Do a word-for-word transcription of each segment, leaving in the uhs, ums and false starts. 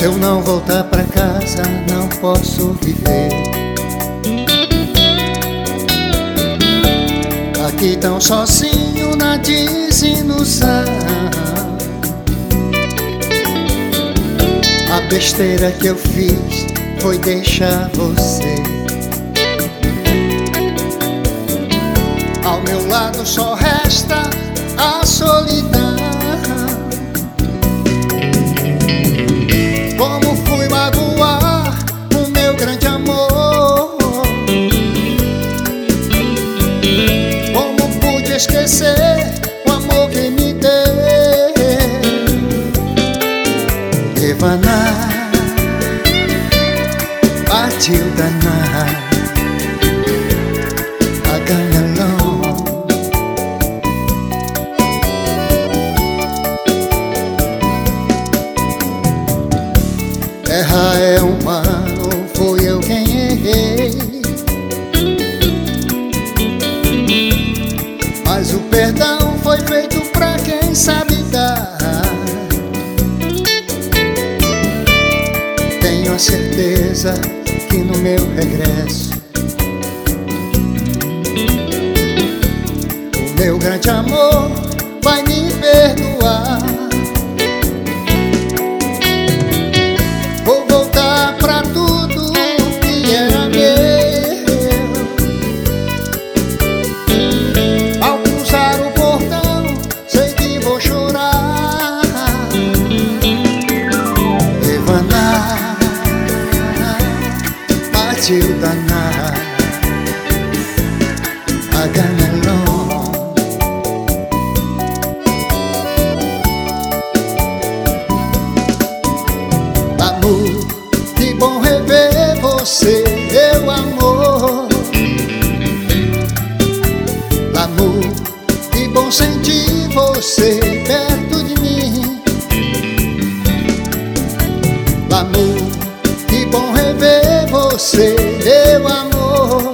Se eu não voltar pra casa, não posso viver. Aqui tão sozinho na desilusão. A besteira que eu fiz foi deixar você. Ao meu lado só resta a solidão. Como fui magoar o meu grande amor? Como pude esquecer o amor que me deu? Evanar, partiu danar, a ganhalão. Errar é humano, foi eu quem errei. Mas o perdão foi feito pra quem sabe dar. Tenho a certeza que no meu regresso o meu grande amor vai me perdoar. Vou voltar pra tudo que era meu. Ao cruzar o portão, sei que vou chorar. Evanar, partiu danar, a ganhalão. Amor, que bom rever você, meu amor. Amor, que bom sentir você perto de mim. Amor, que bom rever você, meu amor.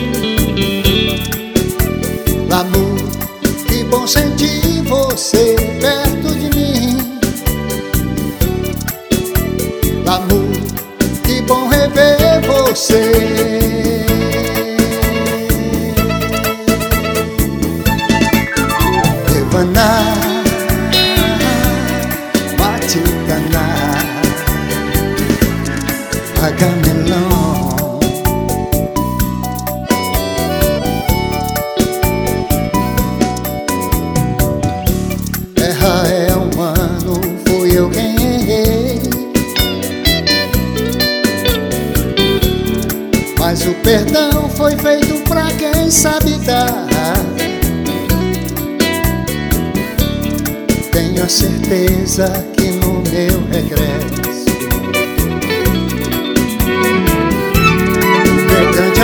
Amor, que bom sentir você perto de mim. Amor, que bom rever você. Evanar, partiu danar, a ganhalão. Errar é humano, fui eu quem errei. Mas o perdão foi feito pra quem sabe dar. Tenho a certeza que no meu regresso o meu grande